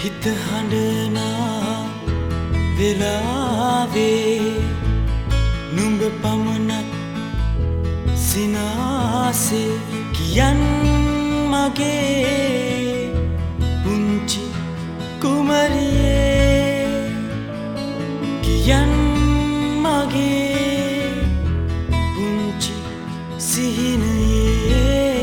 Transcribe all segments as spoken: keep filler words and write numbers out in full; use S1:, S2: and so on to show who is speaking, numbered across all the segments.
S1: හිත හඬනා වෙලාවේ නුඹ පමණක් සිනාසේ කියන් මගේ පුංචි කුමරියේ කියන් මගේ පුංචි සිහිනයේ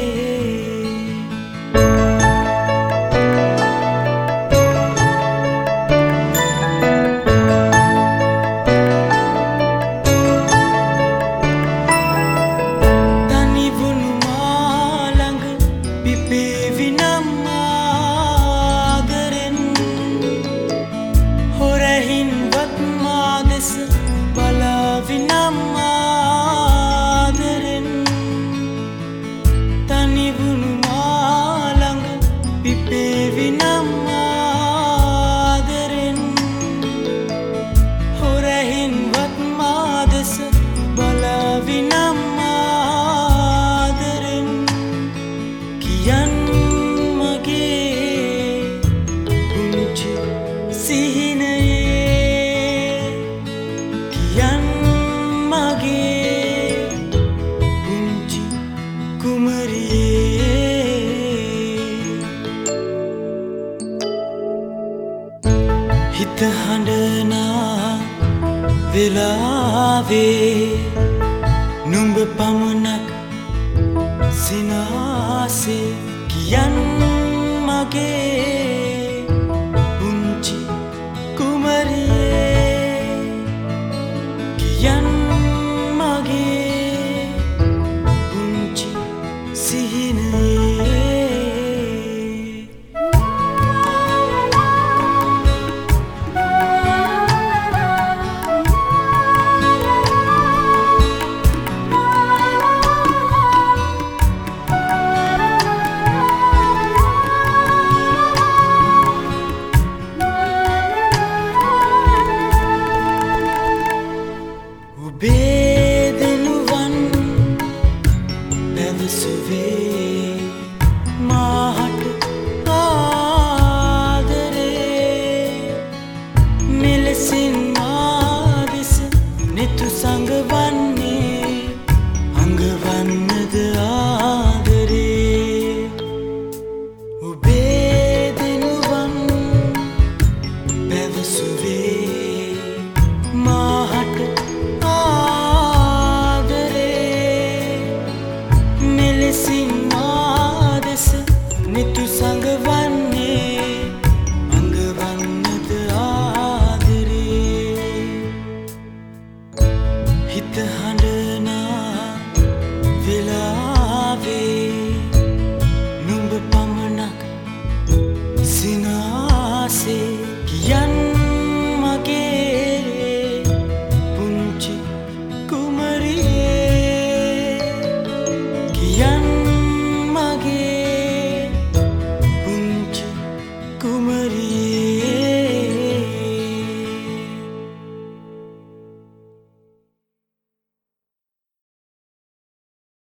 S1: හිත හඬනා වෙලාවේ නුඹ පමණක් සිනාසේ කියන් මගේ පුංචි කුමරියේ කියන් මගේ පුංචි සිහිනයේ බේදෙනුවන් පැවසුවේ මාහට ආදරේ මෙලෙසින් මා දෙස නෙතු සඟවන්නේ අඟවන්නද ආදරේ බේදෙනුවන් පැවසුවේ මාහට නිතු සඟවන්නේ අඟවන්නද ආදරේ හිත හඬ